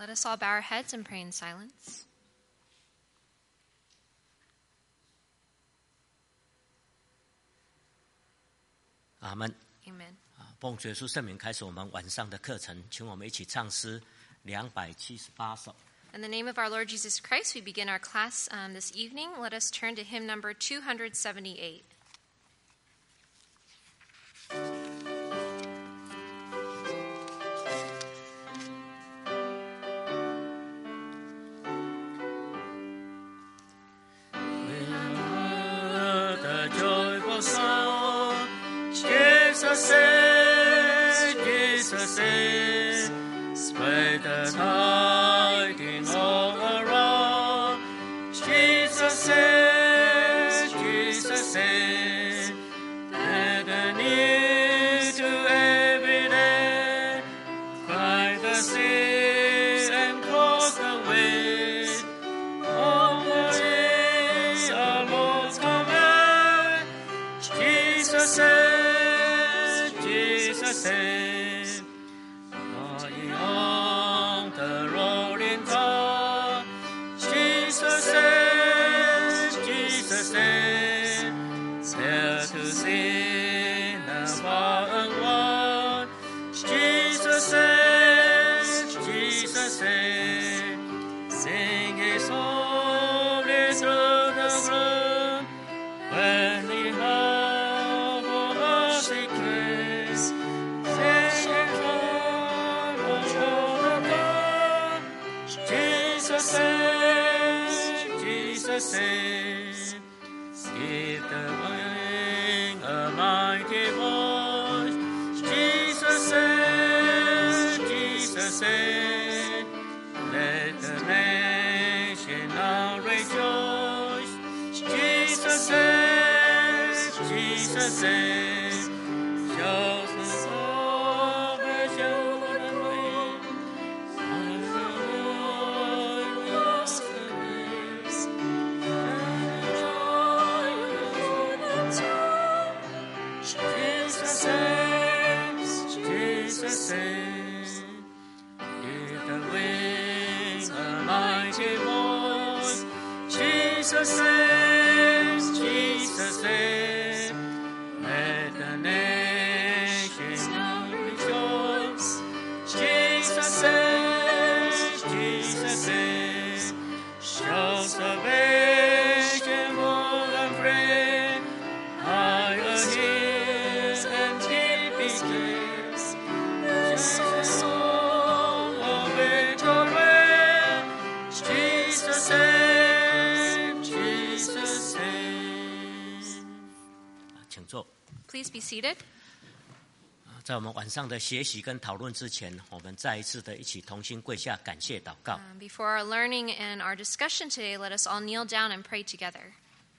Let us all bow our heads and pray in silence. 阿们。 Amen. 奉主耶稣圣名开始我们晚上的课程，请我们一起唱诗278首。 In the name of our Lord Jesus Christ, we begin our class this evening. Let us turn to hymn number 278. Spread the tidings all around. Jesus said, let the news to every day. Cry the sea and cross the way. On the way our Lord's command. Jesus said. Sing a song through the gloom when the heart of us is cleansed. Sing a song over the blood. Jesus said, give the wing a mighty voice. Jesus said, let the nation now rejoice. Jesus said, show the salvation of the wind. And the Lord will service. And the joy of the town. Jesus said, give the wind a mighty voice. Jesus said, let the nation now rejoice. Jesus said, show salvation for the friend. Higher hills and deep caves. Jesus song of victory. Jesus said. 请坐。 Please be seated. 在我们晚上的学习跟讨论之前，我们再一次的一起同心跪下，感谢祷告。 Before our learning and our discussion today, let us all kneel down and pray together.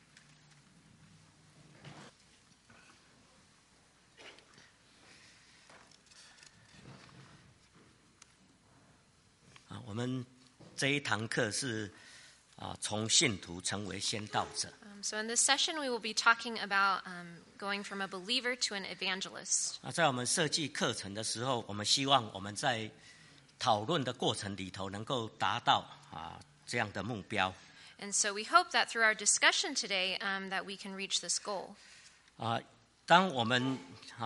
我们这一堂课是从信徒成为先道者。 So in this session, we will be talking about going from a believer to an evangelist. 在我们设计课程的时候，我们希望我们在讨论的过程里头能够达到这样的目标。 And so we hope that through our discussion today, that we can reach this goal. 当我们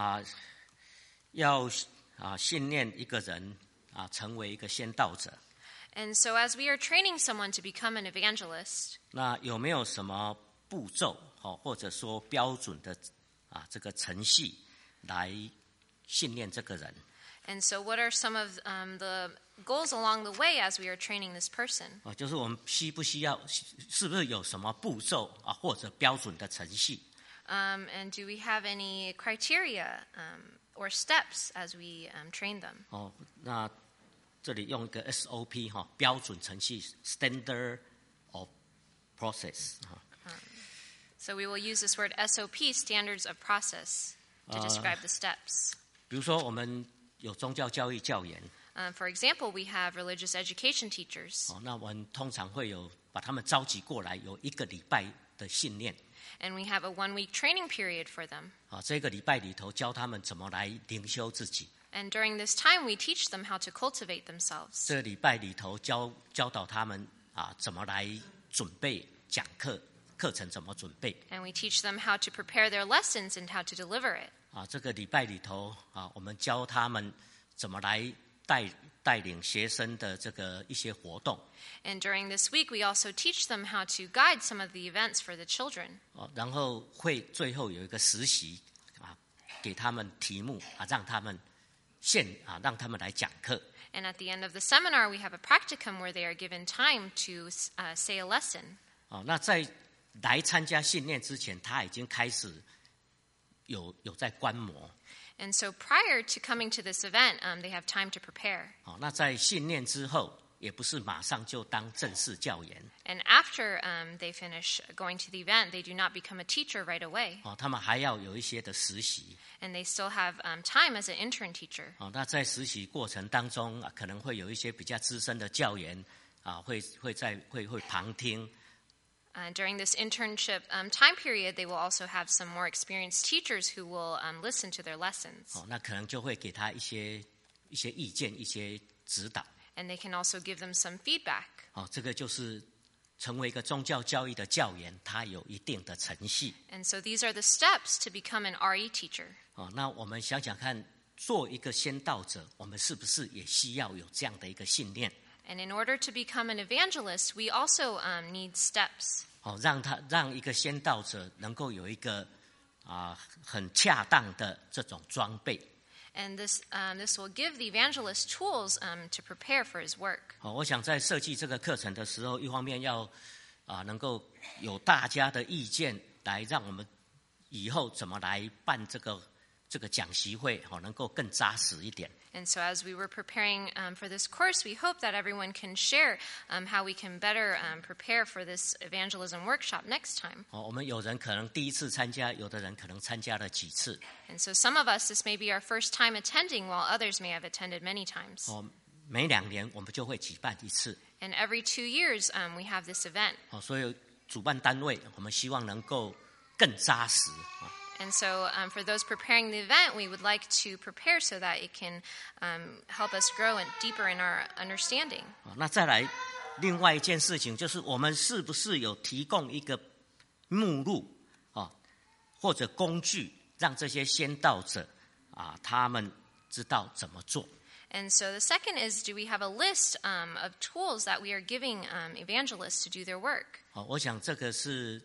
要训练一个人成为一个先道者， And so as we are training someone to become an evangelist, 那有没有什么步骤或者说标准的这个程序来训练这个人？ and so what are some of the goals along the way as we are training this person? 就是我们需不需要，是不是有什么步骤或者标准的程序？ And do we have any criteria or steps as we train them? 那这里用一个 SOP 标准程序 Standard of Process。 So we will use this word SOP, standards of process, to describe the steps. 比如说我们有宗教教育教员， For example, we have religious education teachers, 那我们通常会有把他们召集过来，有1个礼拜的训练。 and we have a 1-week training period for them. 这个礼拜里头教他们怎么来灵修自己。 And during this time, we teach them how to cultivate themselves. 这礼拜里头教导他们怎么来准备讲课程怎么准备。 And we teach them how to prepare their lessons and how to deliver it. 这个礼拜里头我们教他们怎么来带领学生的这个一些活动。 And during this week, we also teach them how to guide some of the events for the children. 然后最后有一个实习给他们题目让他们让他们来讲课。 And at the end of the seminar, we have a practicum where they are given time to say a lesson. 那在来参加训练之前，他已经开始有在观摩。 And so prior to coming to this event, they have time to prepare. 那在训练之后，也不是马上就当正式教员。 And after they finish going to the event, they do not become a teacher right away. 他们还要有一些的实习。 And they still have time as an intern teacher. 那在实习过程当中可能会有一些比较资深的教员会旁听。 During this internship time period, they will also have some more experienced teachers who will listen to their lessons. 那可能就会给他一些意见、一些指导。 And they can also give them some feedback. 这个就是成为一个宗教教育的教员，他有一定的程序。 And so these are the steps to become an RE teacher. 那我们想想看，做一个先道者，我们是不是也需要有这样的一个训练？ And in order to become an evangelist, we also need steps. 让一个先道者能够有一个很恰当的这种装备。 And this will give the evangelist tools to prepare for his work. 我想在设计这个课程的时候，一方面要能够有大家的意见，来让我们以后怎么来办这个讲习会能够更扎实一点。 And so as we were preparing for this course, we hope that everyone can share how we can better prepare for this evangelism workshop next time. 我们有人可能第一次参加，有的人可能参加了几次。 And so some of us, this may be our first time attending, while others may have attended many times. 每2年我们就会举办一次。 And every 2 years, we have this event. 所以主办单位我们希望能够更扎实。 And so for those preparing the event, we would like to prepare so that it can help us grow deeper in our understanding. 那再来另外一件事情，就是我们是不是有提供一个目录或者工具，让这些先道者他们知道怎么做。 And so the second is, do we have a list of tools that we are giving evangelists to do their work? 我想这个是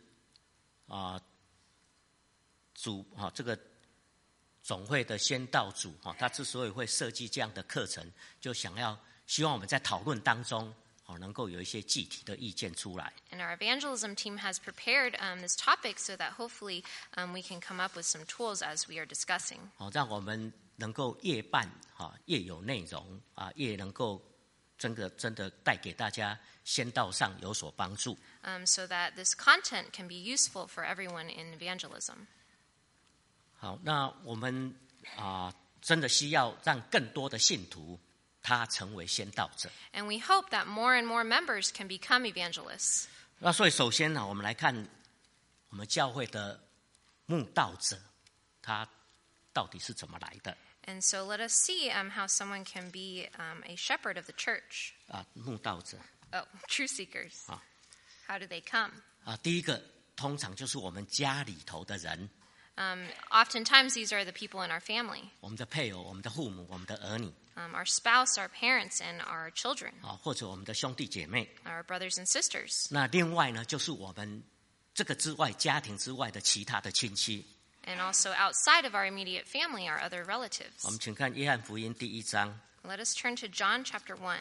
这个总会的先道组他之所以会设计这样的课程，就希望我们在讨论当中能够有一些具体的意见出来。 And our evangelism team has prepared this topic so that hopefully we can come up with some tools as we are discussing. 让我们能够越办越有内容越能够真的带给大家先道上有所帮助。 So that this content can be useful for everyone in evangelism. 好，那我们真的需要让更多的信徒他成为先道者。 And we hope that more and more members can become evangelists. 那所以首先我们来看我们教会的慕道者，他到底是怎么来的。 And so let us see how someone can be a shepherd of the church. 慕道者。 Oh, truth seekers. How do they come? 第一个通常就是我们家里头的人。 Oftentimes these are the people in our family. 我们的配偶、我们的父母、我们的儿女。 Our spouse, our parents, and our children. 或者我们的兄弟姐妹。 Our brothers and sisters. 那另外呢，就是我们这个之外、家庭之外的其他的亲戚。 And also outside of our immediate family, our other relatives. 我们请看约翰福音第1章。 Let us turn to John chapter 1.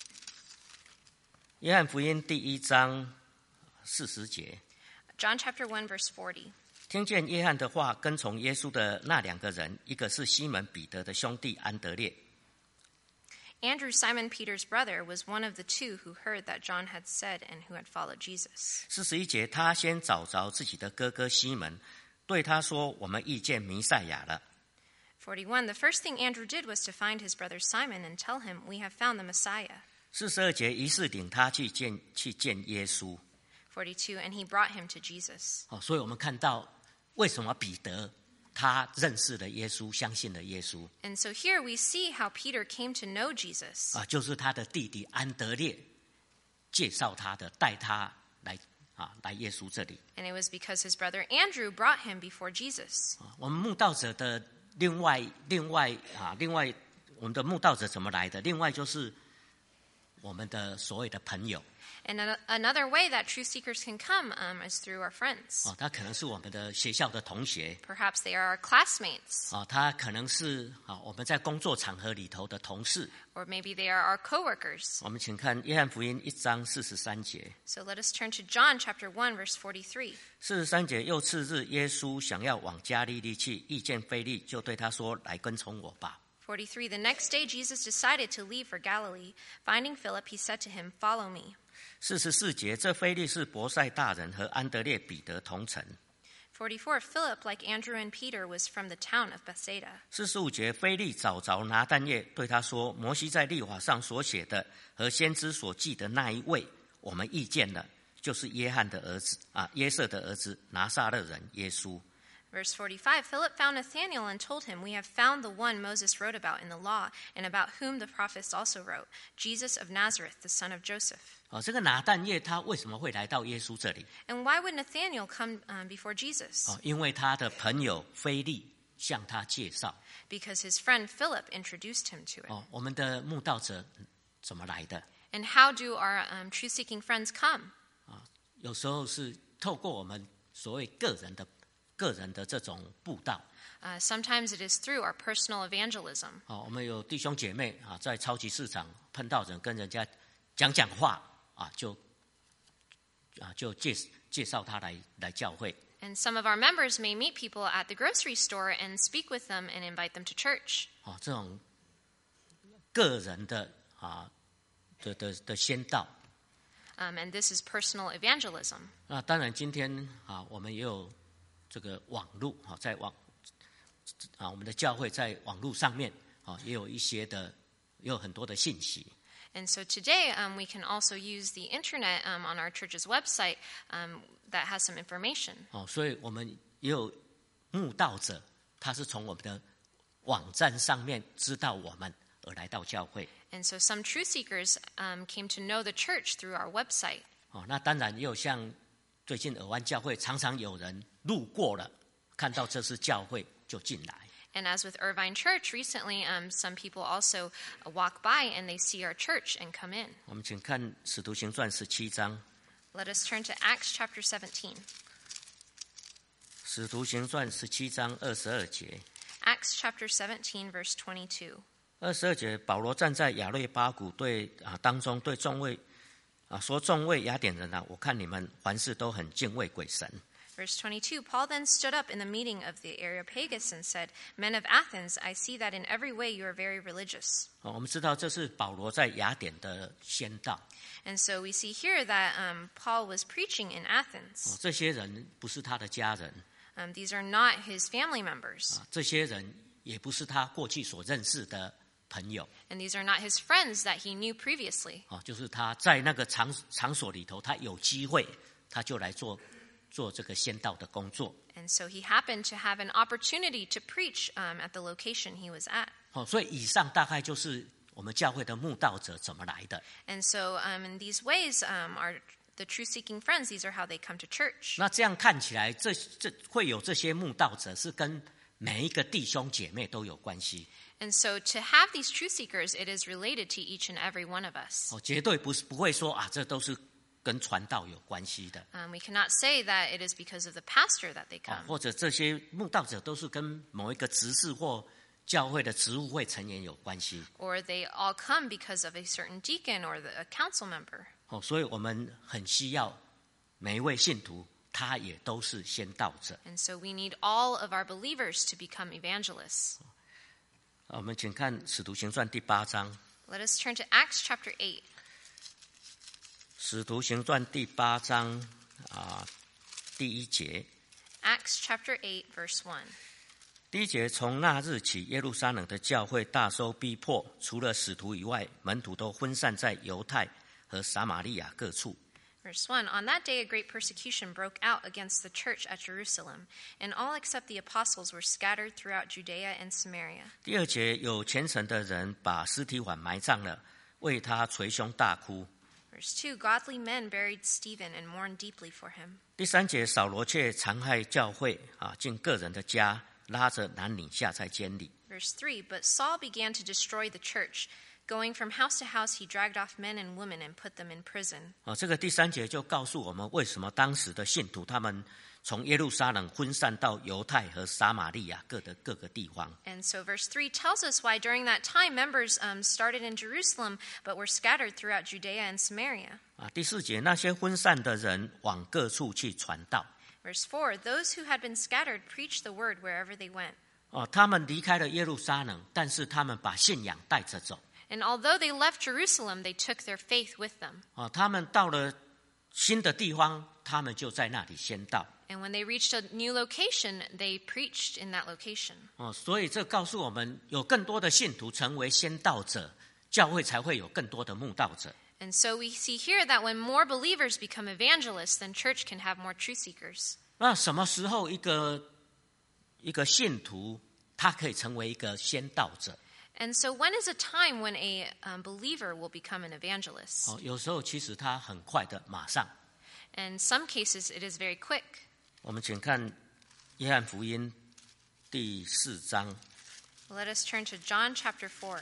约翰福音第1章40节。 John chapter 1 verse 40. 听见约翰的话，跟从耶稣的那2个人，一个是西门彼得的兄弟安德烈。 Andrew, Simon Peter's brother, was one of the 2 who heard that John had said and who had followed Jesus. 41节，他先找着自己的哥哥西门，对他说：“我们遇见弥赛亚了。” 41, the first thing Andrew did was to find his brother Simon and tell him, "We have found the Messiah." 42节，于是领他去见耶稣。 42, and he brought him to Jesus. 所以我们看到为什么彼得他认识了耶稣，相信了耶稣。 And so here we see how Peter came to know Jesus. 就是他的弟弟安德烈介绍他的，带他来耶稣这里。 And it was because his brother Andrew brought him before Jesus. 我们慕道者的另外我们的慕道者怎么来的？另外就是我们的所谓的朋友。 And another way that truth seekers can come is through our friends. 他可能是我们的学校的同学。 Perhaps they are our classmates. 他可能是我们在工作场合里头的同事。 Or maybe they are our coworkers. 我们请看约翰福音1章43节。 So let us turn to John chapter 1, verse 43. 43节，又次日，耶稣想要往加利利去，遇见腓利，就对他说：“来跟从我吧。” 43. The next day Jesus decided to leave for Galilee. Finding Philip, he said to him, "Follow me." 44节，这腓利是伯赛大人，和安德烈、彼得同城。 44. Philip, like Andrew and Peter, was from the town of Bethsaida. 45节，腓利找着拿但业，对他说：“摩西在律法上所写的和先知所记的那一位，我们遇见了，就是约瑟的儿子拿撒勒人耶稣。” Verse 45, Philip found Nathanael and told him, "We have found the one Moses wrote about in the law, and about whom the prophets also wrote, Jesus of Nazareth, the son of Joseph." 这个拿但业他为什么会来到耶稣这里？ And why would Nathanael come before Jesus? 因为他的朋友腓利向他介绍。 Because his friend Philip introduced him to it. 我们的慕道者怎么来的？ And how do our truth-seeking friends come? 有时候是透过我们所谓个人的这种布道。 Sometimes it is through our personal evangelism. 我们有弟兄姐妹在超级市场碰到人，跟人家讲话就介绍他来教会。 And some of our members may meet people at the grocery store and speak with them and invite them to church. 这种个人的先道。 And this is personal evangelism. 当然今天我们也有这个网络，在我们的教会在网络上面也有很多的信息。 And so today we can also use the internet on our church's website that has some information. 所以我们也有慕道者，他是从我们的网站上面知道我们而来到教会。 And so some truth seekers came to know the church through our website. 那当然也有像最近尔湾教会，常常有人路过了，看到这是教会就进来。 And as with Irvine Church, recently some people also walk by and they see our church and come in. 我们请看《使徒行传》17章。 Let us turn to Acts chapter 17. 《使徒行传》17章22节。 Acts chapter 17, verse 22. 22节，保罗站在亚略巴谷当中，对众位说：“众位雅典人我看你们凡事都很敬畏鬼神。” Verse 22, Paul then stood up in the meeting of the Areopagus and said, "Men of Athens, I see that in every way you are very religious." 我们知道这是保罗在雅典的宣道。 And so we see here that Paul was preaching in Athens. 这些人不是他的家人， These are not his family members. 这些人也不是他过去所认识的朋友。 And these are not his friends that he knew previously. 就是他在那个场所里头，他有机会，他就来做这个宣道的工作。 And so he happened to have an opportunity to preach at the location he was at. 所以以上大概就是我们教会的慕道者怎么来的。 And so in these ways, are the truth-seeking friends, these are how they come to church. 那这样看起来，这会有这些慕道者是跟每一个弟兄姐妹都有关系。 And so to have these truth seekers, it is related to each and every one of us. 绝对不会说这都是跟传道有关系的。 We cannot say that it is because of the pastor that they come. 或者这些慕道者都是跟某一个执事或教会的职务会成员有关系。 Or they all come because of a certain deacon or a council member. 所以我们很需要每一位信徒，他也都是宣道者。 And so we need all of our believers to become evangelists. 我们请看《使徒行传》第8章。 Let us turn to Acts chapter 8. 使徒行传第8章第1节。 Acts chapter 8, verse 1. 第1节，从那日起，耶路撒冷的教会大受逼迫，除了使徒以外，门徒都分散在犹太和撒玛利亚各处。 Verse 1, On that day a great persecution broke out against the church at Jerusalem, and all except the apostles were scattered throughout Judea and Samaria. 第2节，有虔诚的人把司提反埋葬了，为他捶胸大哭。 Verse 2, Godly men buried Stephen and mourned deeply for him. 第3节，扫罗却残害教会，进个人的家，拉着男女下在监里。 Verse 3, But Saul began to destroy the church. Going from house to house, he dragged off men and women and put them in prison. 这个第3节就告诉我们，为什么当时的信徒他们从耶路撒冷分散到犹太和撒玛利亚各个地方。 And so verse 3 tells us why during that time members started in Jerusalem but were scattered throughout Judea and Samaria. 第4节，那些分散的人往各处去传道。 Verse 4, Those who had been scattered preached the word wherever they went. 他们离开了耶路撒冷，但是他们把信仰带着走。 And although they left Jerusalem, they took their faith with them. 他们到了新的地方，他们就在那里宣道。 And when they reached a new location, they preached in that location. 所以这告诉我们，有更多的信徒成为宣道者，教会才会有更多的慕道者。 And so we see here that when more believers become evangelists, then church can have more truth seekers. 那什么时候一个信徒他可以成为一个宣道者？ And so when is a time when a believer will become an evangelist? 有时候其实他很快的，马上。 In some cases, it is very quick. 我们请看约翰福音第4章。 Let us turn to John chapter 4.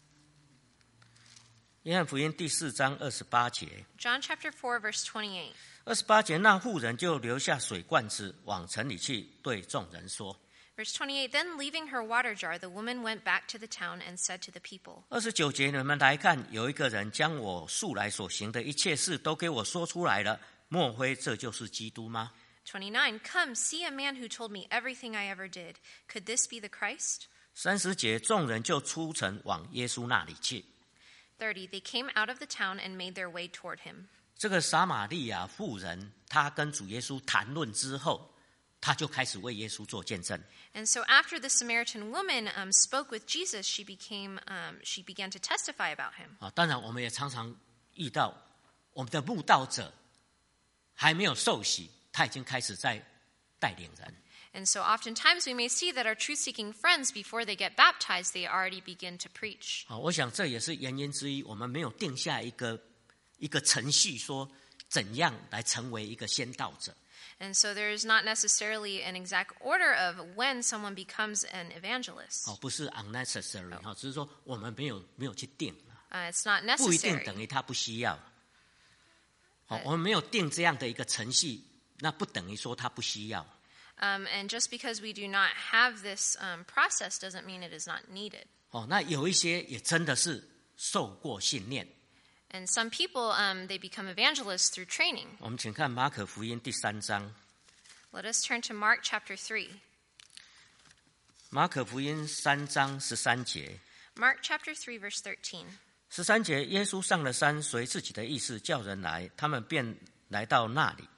约翰福音第4章28节。 John chapter 4, verse 28. 28节，那妇人就留下水罐子，往城里去，对众人说。 Verse 28, Then leaving her water jar, the woman went back to the town and said to the people. 29节，你们来看，有一个人将我素来所行的一切事都给我说出来了，莫非这就是基督吗？ 29, Come, see a man who told me everything I ever did. Could this be the Christ? 30节，众人就出城往耶稣那里去。 30, They came out of the town and made their way toward him. 这个撒玛利亚妇人，她跟主耶稣谈论之后，她就开始为耶稣做见证。 And so after the Samaritan woman spoke with Jesus, she began to testify about him. 当然，我们也常常遇到我们的慕道者还没有受洗，他已经开始在带领人。 And so oftentimes we may see that our truth-seeking friends, before they get baptized, they already begin to preach. 我想这也是原因之一，我们没有定下一个程序，说怎样来成为一个宣道者。 And so there is not necessarily an exact order of when someone becomes an evangelist. 不是 unnecessary， 只是说我们没有去定。 It's not 不一定 necessary. 等于他不需要。我们没有定这样的一个程序，那不等于说他不需要。 And just because we do not have this process doesn't mean it is not needed. 那有一些也真的是受过训练。 And some people, they become evangelists through training. 我们请看马可福音第3章。 Let us turn to Mark chapter 3. 马可福音3章13节。 Mark chapter 3, verse 13. 13节，耶稣上了山，随自己的意思叫人来，他们便来到那里。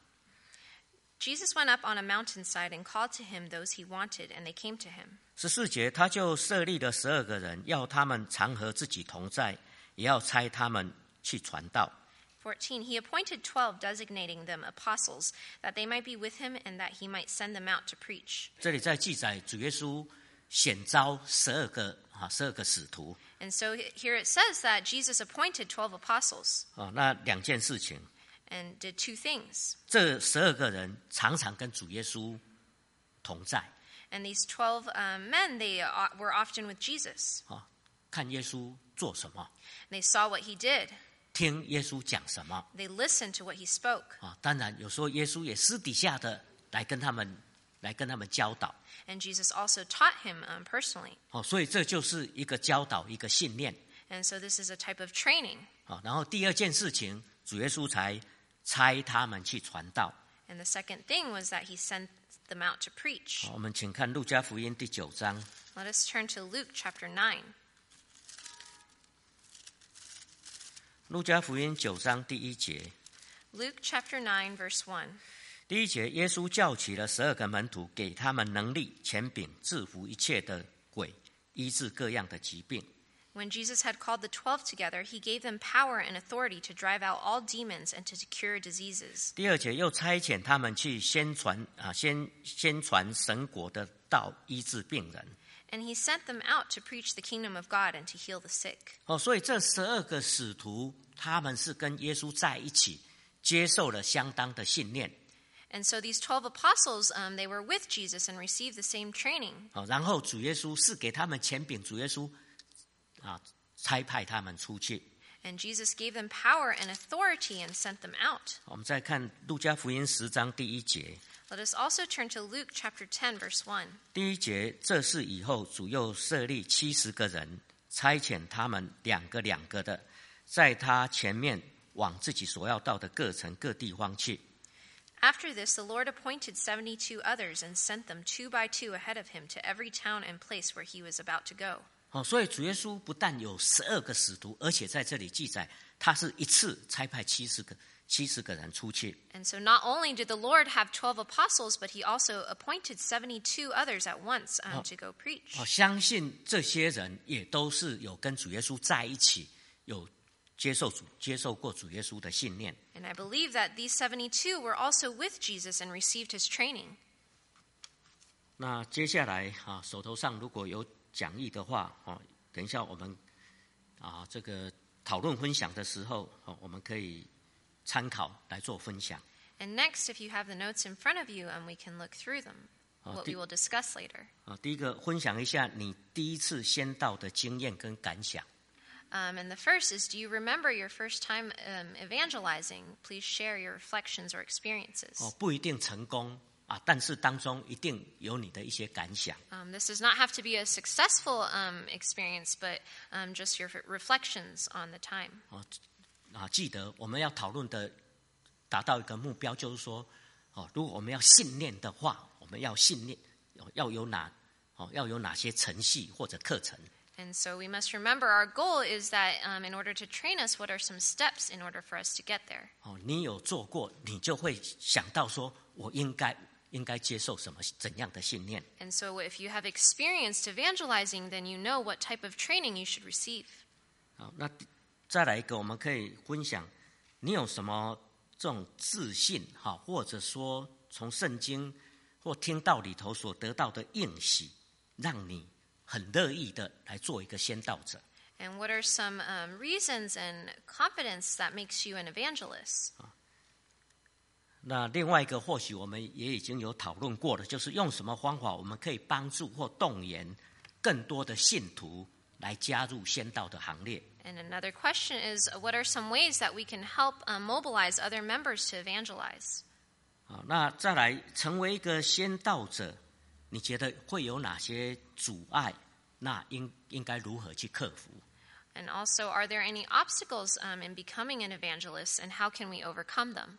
Jesus went up on a mountainside and called to him those he wanted, and they came to him. 14节，他就设立了12个人，要他们常和自己同在，也要差他们去传道。 14, he appointed 12, designating them apostles, that they might be with him and that he might send them out to preach. 这里在记载主耶稣选召12个使徒。 And so here it says that Jesus appointed 12 apostles 那2件事情。 and did 2 things. 这12个人常常跟主耶稣同在。 And these 12 men, they were often with Jesus. 看耶稣做什么， They saw what he did. 听耶稣讲什么。 They listened to what he spoke. 当然有时候耶稣也私底下的来跟他们教导。 And Jesus also taught him personally. 所以这就是一个教导，一个训练。 And so this is a type of training. 然后第2件事情，主耶稣才差他们去传道。 And the second thing was that he sent them out to preach. 我们请看路加福音第9章。 Let us turn to Luke chapter 9. 路加福音9章第1节。 Luke chapter 9, verse 1. 第1节，耶稣叫起了12个门徒，给他们能力、权柄，制服一切的鬼，医治各样的疾病。 When Jesus had called the 12 together, he gave them power and authority to drive out all demons and to cure diseases. 第二节又差遣他们去宣传神国的道，医治病人。 And he sent them out to preach the kingdom of God and to heal the sick. 所以这12个使徒，他们是跟耶稣在一起，接受了相当的训练。 And so these 12 apostles, they were with Jesus and received the same training. 然后主耶稣是给他们权柄，主耶稣差派他们出去。 And Jesus gave them power and authority and sent them out. 我们再看路加福音10章第1节。 Let us also turn to Luke chapter 10, verse 1. 第1节，这事以后，主又设立70个人，差遣他们两个的，在他前面往自己所要到的各城各地方去。 After this, the Lord appointed 72 others and sent them 2 by 2 ahead of him to every town and place where he was about to go. 所以主耶稣不但有12个使徒，而且在这里记载，他是一次差派70个人出去。 And so not only did the Lord have 12 apostles, but he also appointed 72 others at once to go preach. 相信这些人也都是有跟主耶稣在一起，有接受过主耶稣的训练。 And I believe that these 72 were also with Jesus and received his training. 那接下来手头上如果有讲义的话，等一下我们这个讨论分享的时候，我们可以参考来做分享。 And next, if you have the notes in front of you, we can look through them, what we will discuss later. 第一个分享一下你第一次宣道的经验跟感想。 And the first is, do you remember your first time evangelizing? Please share your reflections or experiences. 不一定成功但是当中一定有你的一些感想。 This does not have to be a successful experience, but just your reflections on the time. 记得我们要讨论的，达到一个目标，就是说，如果我们要训练的话，我们要训练要有哪些程序或者课程。 And so we must remember our goal is that in order to train us, what are some steps in order for us to get there? 你有做过，你就会想到说，我应该接受怎样的训练。 And so if you have experienced evangelizing, then you know what type of training you should receive. 好，那再来一个，我们可以分享，你有什么这种自信，或者说从圣经或听道里头所得到的应许，让你很乐意的来做一个宣道者。 And what are some reasons and confidence that makes you an evangelist? 那另外一个，或许我们也已经有讨论过了，就是用什么方法我们可以帮助或动员更多的信徒来加入宣道的行列。 And another question is, what are some ways that we can help mobilize other members to evangelize? 那再来成为一个宣道者，你觉得会有哪些阻碍？那应该如何去克服？ And also, are there any obstacles in becoming an evangelist, and how can we overcome them?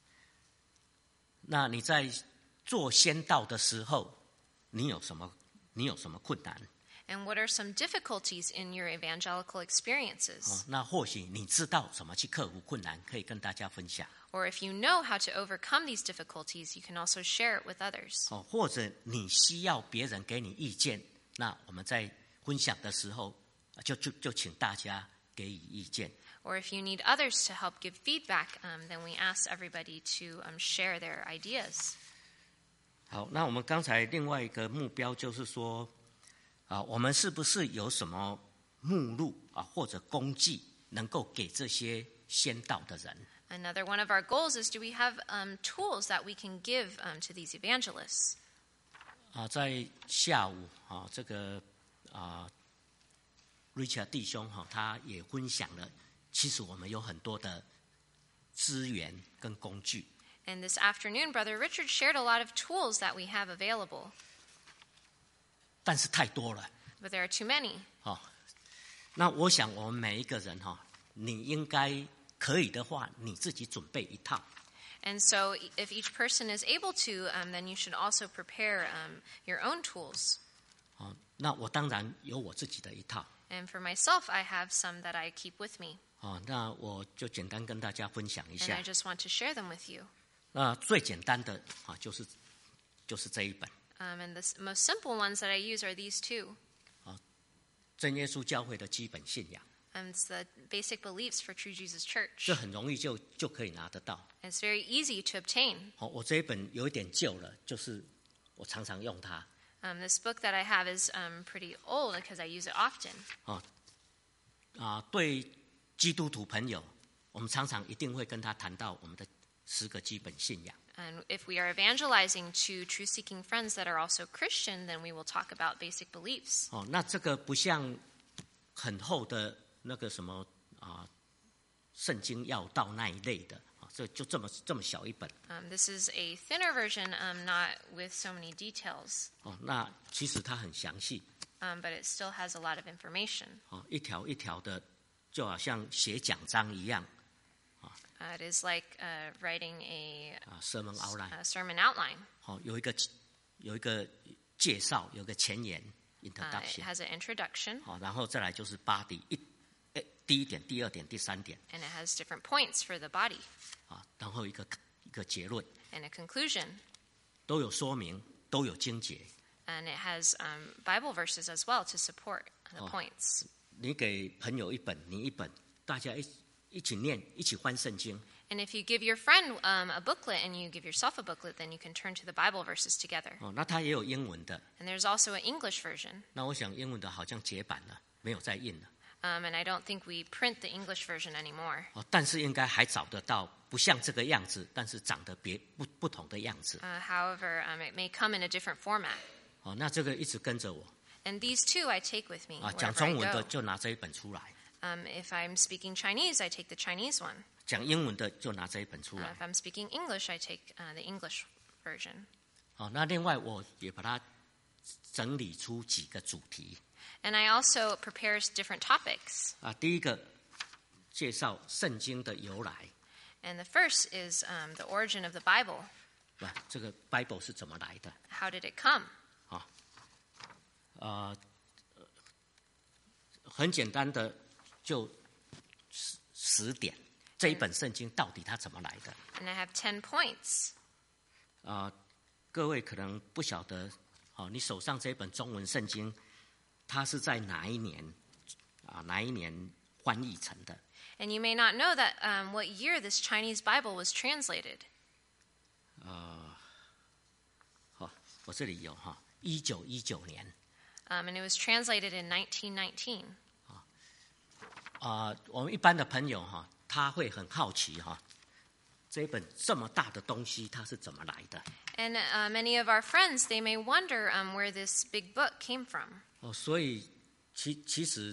那你在做宣道的时候，你有什么困难？ And what are some difficulties in your evangelical experiences? 那或许你知道怎么去克服困难，可以跟大家分享。 Or if you know how to overcome these difficulties, you can also share it with others. 或者你需要别人给你意见，那我们在分享的时候，就请大家给予意见。 Or if you need others to help give feedback, then we ask everybody to share their ideas. 好，那我们刚才另外一个目标就是说，我们是不是有什么目录或者工具能够给这些宣道的人？ Another one of our goals is, do we have tools that we can give to these evangelists? 在下午这个Richard 弟兄他也分享了，其实我们有很多的资源跟工具。 And this afternoon, Brother Richard shared a lot of tools that we have available. 但是太多了。 But there are too many. 那我想我们每一个人你应该可以的话，你自己准备一套。 And so if each person is able to, then you should also prepare your own tools. 那我当然有我自己的一套。 And for myself, I have some that I keep with me. 那我就简单跟大家分享一 And 下 I。just want to share them with you. 那最简单的就是这一本。 And the most simple ones that I use are these two. 真耶稣教会的基本信仰， It's the basic beliefs for True Jesus Church. 这很容易就可以拿得到。 It's very easy to obtain. 我这一本有一点旧了，就是我常常用它。 This book that I have is pretty old because I use it often. 对基督徒朋友，我们常常一定会跟他谈到我们的10个基本信仰。 And if we are evangelizing to truth-seeking friends that are also Christian, then we will talk about basic beliefs. 那这个不像很厚的那个什么圣经要道那一类的，这就这么小一本。 This is a thinner version, not with so many details, 那其实它很详细， but it still has a lot of information. 一条一条的，就好像写讲章一样。 It is like writing a sermon outline， sermon outline. 有一个介绍，有一个前言 It introduction， has an introduction, 然后再来就是body，第一点、第二点、第三点， and it has different points for the body, 然后一个结论， and a conclusion, 都有说明，都有经节。 and it has Bible verses as well to support the points. 你给朋友一本，你一本，大家一起念，一起翻圣经。 And if you give your friend a booklet and you give yourself a booklet, then you can turn to the Bible verses together. 那它也有英文的， And there's also an English version. 那我想英文的好像绝版了，没有再印了。 And I don't think we print the English version anymore. 但是应该还找得到，不像这个样子，但是长得不同的样子。 However, it may come in a different format. 那这个一直跟着我。 And these two I take with me 讲 wherever 中 I 文的 go. 就拿这一本出来， If I'm speaking Chinese, I take the Chinese one. 讲英文的就拿这一本出来。 If I'm speaking English, I take the English version. 那另外我也把它整理出几个主题。 And I also prepare different topics. 第一个介绍圣经的由来， And the first is the origin of the Bible. 这个 Bible 是怎么来的？ How did it come? 很简单的，就10点，这一本圣经到底它怎么来的？ And I have 10 points. 各位可能不晓得，你手上这本中文圣经，它是在哪一年翻译成的？ And you may not know that what year this Chinese Bible was translated. 我这里有1919年。 And it was translated in 1919. 我们一般的朋友他会很好奇这一本这么大的东西它是怎么来的？ And many of our friends, they may wonder where this big book came from. 所以其实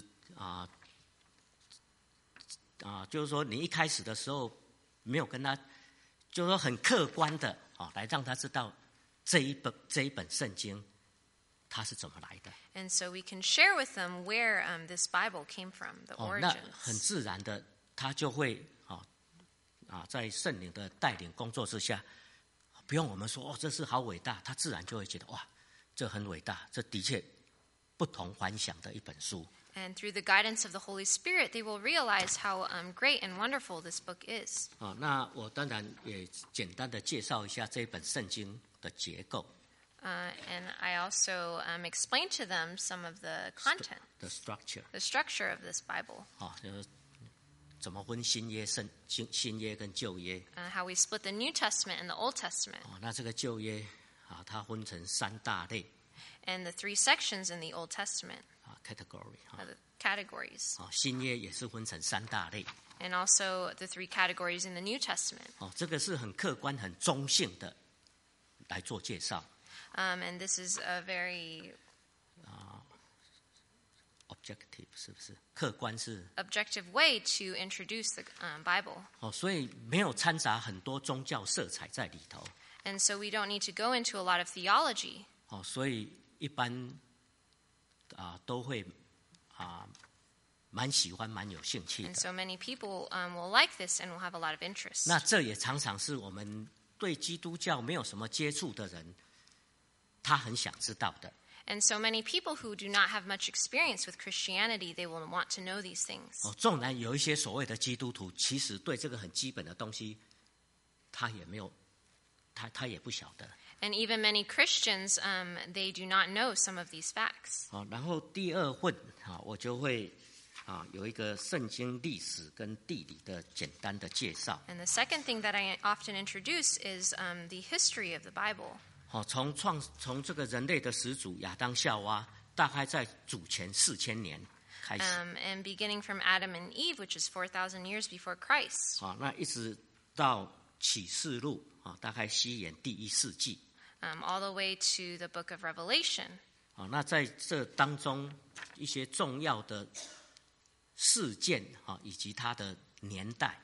就是说你一开始的时候没有跟他，就是说很客观的来让他知道这一本圣经它是怎么来的。 And so we can share with them where this Bible came from, the 那很 origins. 自然的他就会在圣灵的带领工作之下，不用我们说这是好伟大，他自然就会觉得哇，这很伟大，这的确不同凡响的一本书。 And through the guidance of the Holy Spirit, they will realize how great and wonderful this book is. 那我当然也简单的介绍一下这一本圣经的结构。 And I also explain to them some of the content, the structure， the structure of this Bible, 就是怎么分新约跟旧约。 how we split the New Testament and the Old Testament, 那这个旧约它分成3大类 and the 3 sections in the Old Testament, category， the categories, 新约也是分成3大类。 and also the 3 categories in the New Testament. 这个是很客观、很中性的来做介绍。 And this is a very objective 是不是？客观是 objective way to introduce the Bible. 所以没有掺杂很多宗教色彩在里头。 And so we don't need to go into a lot of theology. 所以一般都会蛮喜欢、蛮有兴趣 And 的。 so many people will like this and will have a lot of interest. 那这也常常是我们对基督教没有什么接触的人，他很想知道的。 And so many people who do not have much experience with Christianity, they will want to know these things. 纵然有一些所谓的基督徒，其实对这个很基本的东西，他也没有，他也不晓得。 And even many Christians, they do not know some of these facts. 好，然后第二份我就会有一个圣经历史跟地理的简单的介绍。 And the second thing that I often introduce is the history of the Bible. 好，从这个人类的始祖亚当夏娃，大概在主前4000年开始。 And beginning from Adam and Eve, which is 4,000 years before Christ. 好，那一直到启示录大概西元第1世纪。 All the way to the book of Revelation. 好，那在这当中一些重要的事件以及它的年代。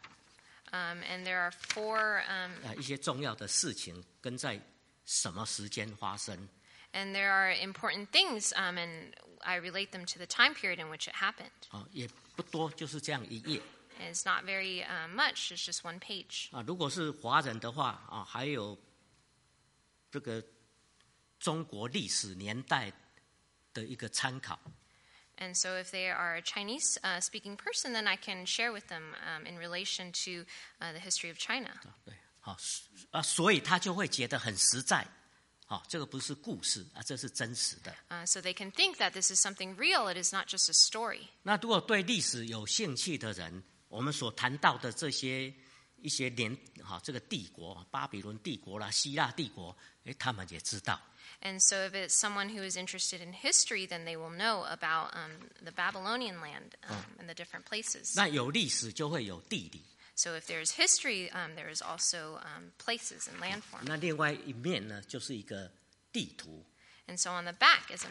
And there are 4... 一些重要的事情跟在什么时间发生。 And there are important things, and I relate them to the time period in which it happened. 也不多，就是这样一页。 It's not very much, it's just one page. 如果是华人的话还有这个中国历史年代的一个参考。 And so if they are a Chinese speaking person, then I can share with them in relation to the history of China. 对，所以他就会觉得很实在。这个不是故事这是真实的。 So they can think that this is something real, it is not just a story. 那如果对历史有兴趣的人，我们所谈到的这些一些这个帝国，巴比伦帝国啦、希腊帝国，他们也知道。 And so if it's someone who is interested in history, then they will know about the Babylonian land and the different places. 那有历史就会有地理。 So if there's history, there is also places and landforms. 那另外一面呢，就是一个地图。 And so on the back is a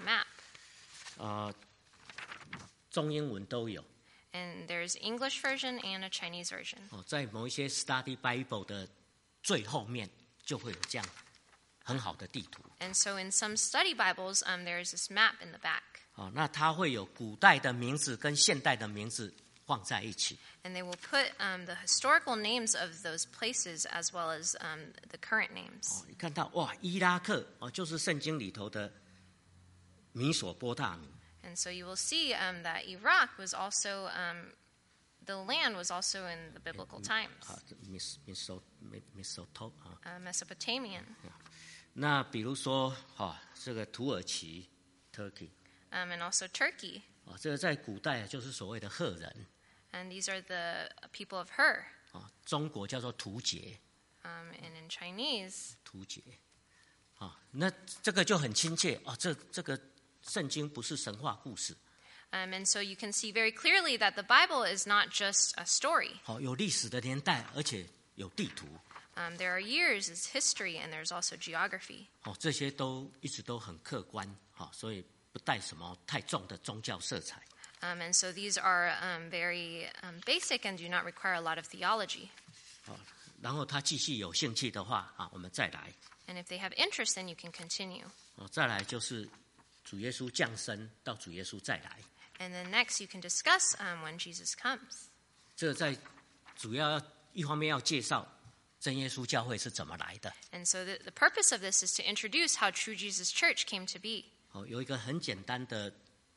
map. 中英文都有。 And there's English version and a Chinese version. 在某一些 Study Bible 的最后面就会有这样很好的地图。 And so in some study Bibles, there is this map in the back. 那它会有古代的名字跟现代的名字放在一起。 And they will put the historical names of those places as well as the current names. 你看到哇，伊拉克就是圣经里头的米索波大米。 And so you will see that Iraq was also, the land was also in the biblical times. Mesopotamian. 那比如说这个土耳其 Turkey， And also Turkey. 这个在古代就是所谓的赫人。 And these are the people of Hur. 中国叫做突厥。 And in Chinese. 突厥。那这个就很亲切这个圣经不是神话故事。 And so you can see very clearly that the Bible is not just a story. 有历史的年代，而且有地图。 There are years, it's history, and there's also geography. 这些都一直都很客观，所以不带什么太重的宗教色彩。 And so these are very basic and do not require a lot of theology. 然后他继续有兴趣的话我们再来。 And if they have interest, then you can continue. 再来就是主耶稣降生到主耶稣再来。 And then next you can discuss when Jesus comes. 这个在主要一方面要介绍真耶稣教会是怎么来的。 And so the purpose of this is to introduce how True Jesus Church came to be. 有一个很简单的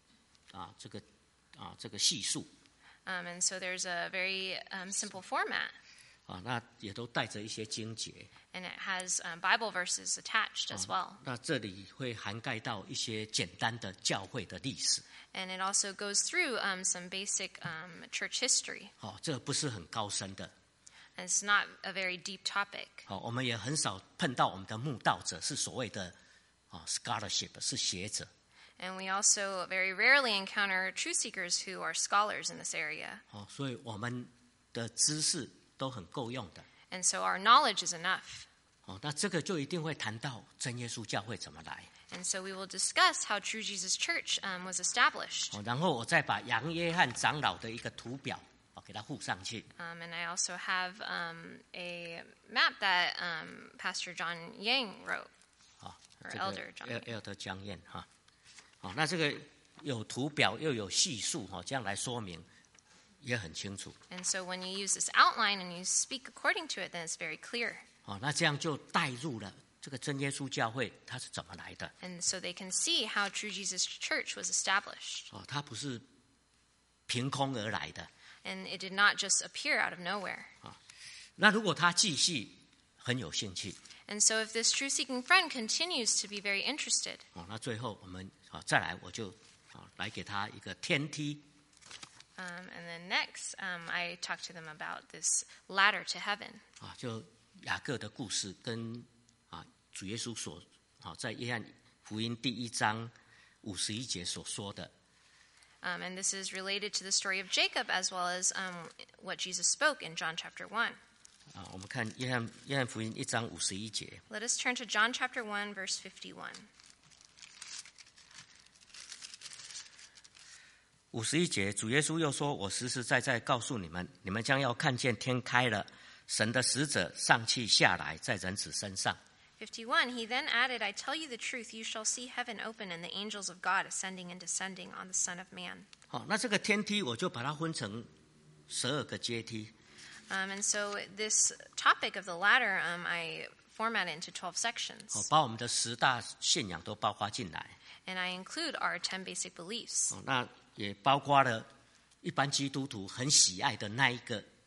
这个系数。 And so there's a very simple format. 那也都带着一些经节。 And it has Bible verses attached as well. 那这里会涵盖到一些简单的教会的历史。 And it also goes through some basic church history. 这不是很高深的。 And it's not a very deep topic. 我们也很少碰到我们的慕道者是所谓的scholarship 是学者。 And we also very rarely encounter truth seekers who are scholars in this area. 所以我们的知识都很够用的。 And so our knowledge is enough. 那这个就一定会谈到真耶稣教会怎么来。 And so we will discuss how True Jesus Church was established. 然后我再把杨约翰长老的一个图表给它附上去。 And I also have a map that Pastor John Yang wrote, or Elder John Yang. Elder John Yang 那这个有图表又有系数这样来说明也很清楚。 And so when you use this outline and you speak according to it, then it's very clear. 那这样就带入了这个真耶稣教会它是怎么来的。 And so they can see how True Jesus Church was established. 它不是凭空而来的。 And it did not just appear out of nowhere. 那如果他继续很有兴趣。 And so if this truth-seeking friend continues to be very interested, 那最后我们再来，我就来给他一个天梯。 and then next, I talk to them about this ladder to heaven. 就雅各的故事跟主耶稣所在约翰福音第1章51节所说的。 And this is related to the story of Jacob as well as what Jesus spoke in John chapter 1. 我们看约翰福音1章51节。 Let us turn to John chapter 1, verse 51. 51节，主耶稣又说：“我实实在在告诉你们，你们将要看见天开了，神的使者上去下来，在人子身上。” 51, he then added, I tell you the truth, you shall see heaven open and the angels of God ascending and descending on the Son of Man. 那这个天梯我就把它分成12个阶梯。 And so this topic of the ladder, I format it into 12 sections. 把我们的10大信仰都包括进来。 And I include our 10 basic beliefs. 那也包括了一般基督徒很喜爱的那一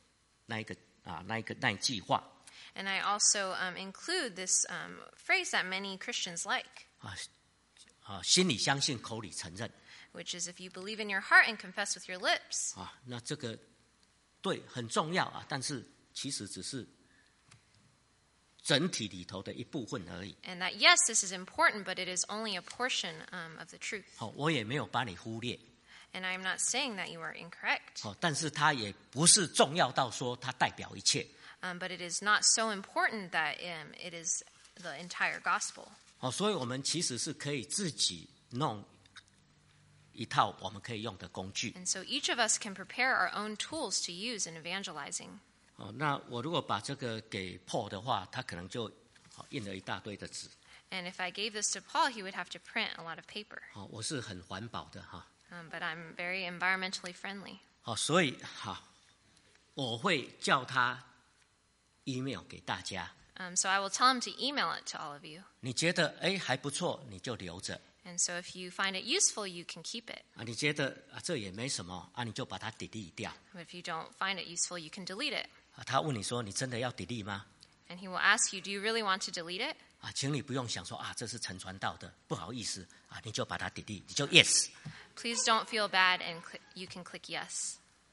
句话。 And I also include this phrase that many Christians like. 心里相信，口里承认。 Which is if you believe in your heart and confess with your lips. 那这个对很重要但是其实只是整体里头的一部分而已。 And that yes, this is important, but it is only a portion of the truth. 我也没有把你忽略。 And I am not saying that you are incorrect. 但是它也不是重要到说它代表一切。 But it is not so important that it is the entire gospel. 所以我们其实是可以自己弄一套我们可以用的工具。 And so each of us can prepare our own tools to use in evangelizing. 那我如果把这个给Paul的话，他可能就印了一大堆的纸。 And if I gave this to Paul, he would have to print a lot of paper. 我是很环保的 But I'm very environmentally friendly. 所以我会叫他 email 给大家。 So I will tell him to email it to all of you. 你觉得还不错，你就留着。 And so if you find it useful, you can keep it. 你觉得这也没什么你就把它 delete 掉。 But if you don't find it useful, you can delete it. 他问你说你真的要 delete 吗？ And he will ask you, do you really want to delete it? 请你不用想说这是陈传道的，不好意思你就把它 delete， 你就 yes。 Please don't feel bad and you can click yes.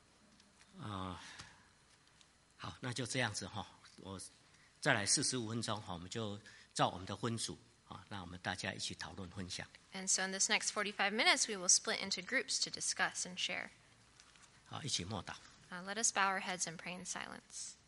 好，那就这样子我再来45分钟我们就照我们的分组那我们大家一起讨论分享。 And so in this next 45 minutes, we will split into groups to discuss and share. 一起默祷。 Let us bow our heads and pray in silence.